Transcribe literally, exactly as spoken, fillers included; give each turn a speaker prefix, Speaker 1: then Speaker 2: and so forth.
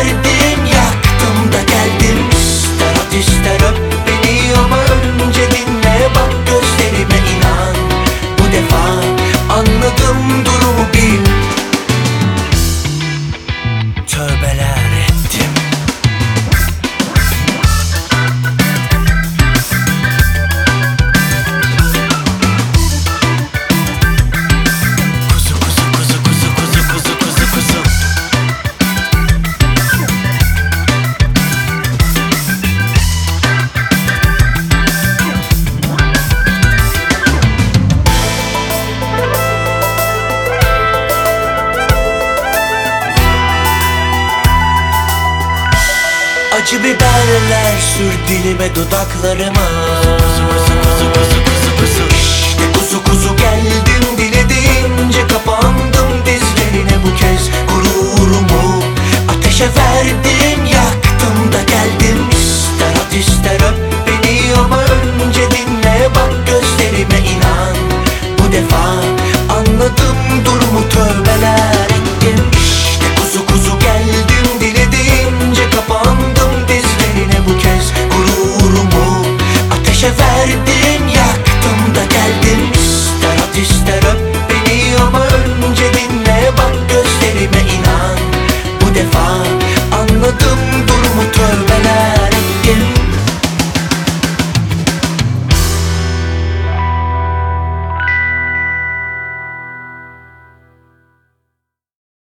Speaker 1: verdim, yaktım da geldim. İster at ister öp beni ama önce dinle, bak gözlerime inan. Bu defa anladım, durumu bil. Tövbeler ettim. Kuzu kuzu kuzu kuzu kuzu kuzu kuzu kuzu. Acı biberler sür dilime, dudaklarıma. İşte kuzu kuzu geldim, dilediğince kapandım dizlerine bu kez. Gururumu ateşe verdim.